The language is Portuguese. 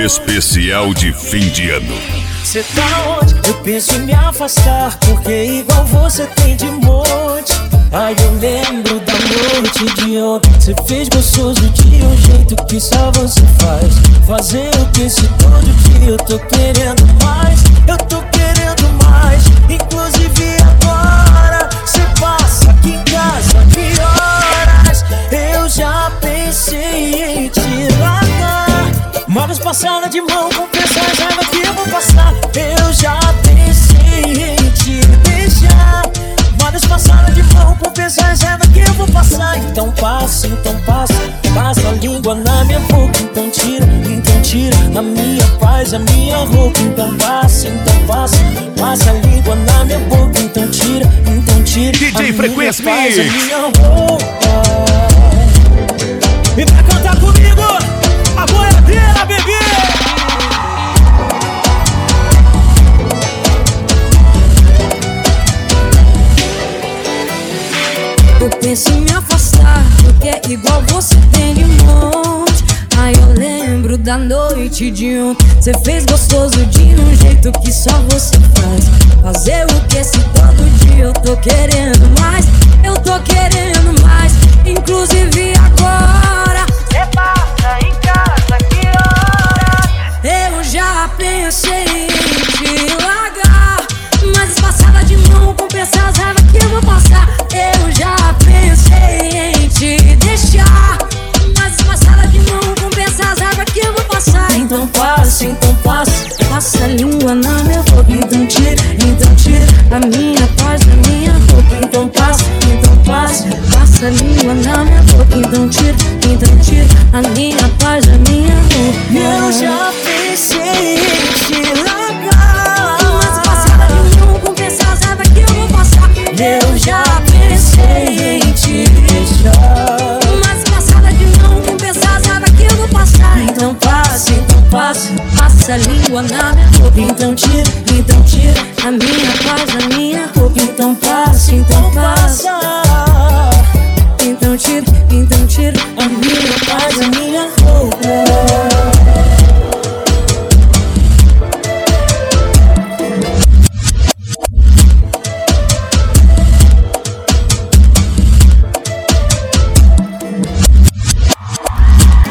especial de fim de ano. Cê tá onde? Eu penso em me afastar, porque igual você tem de monte. Ai, eu lembro da noite de ontem. Cê fez gostoso de um jeito que só você faz. Fazer o que se todo dia eu tô querendo mais. Eu tô querendo mais. Inclusive agora cê passa aqui em casa, que horas? Eu já pensei em te largar. Uma vez passada de mão, confessa a raiva que eu vou passar. Eu já pensei em te deixar. Uma vez passada de mão, confessa a raiva que eu vou passar. Então passa, passa a língua na minha boca. Então tira a minha paz, a minha roupa. Então passa, passa a língua na minha boca. Então tira DJ Frequência paz, a Mix. minha roupa. E pra cantar comigo, a boiadeira, bebê! Eu penso em me afastar, porque igual você tem de monte. Aí eu lembro da noite de ontem. Cê fez gostoso de um jeito que só você faz. Fazer o que se todo dia eu tô querendo mais. Eu tô querendo mais. Inclusive agora cê passa em casa, que horas? Eu já pensei em te largar. Mas passada de mão, compensa as raivas que eu vou passar. Eu já pensei em te deixar. Mas passada de mão, compensa as raivas que eu vou passar. Então passa, passa a língua na minha boca. Então tira a minha paz da minha boca. Então passa, passa a língua na minha boca. Então tira a minha paz da minha boca. Eu já pensei em te largar. Mas passada de mão, compensa as raivas que eu vou passar. Eu já pensei em te deixar. Mas passada de mão, compensa as raivas que eu vou passar. Então passa, passa a língua na minha boca. então tira a minha paz da minha boca. então passa.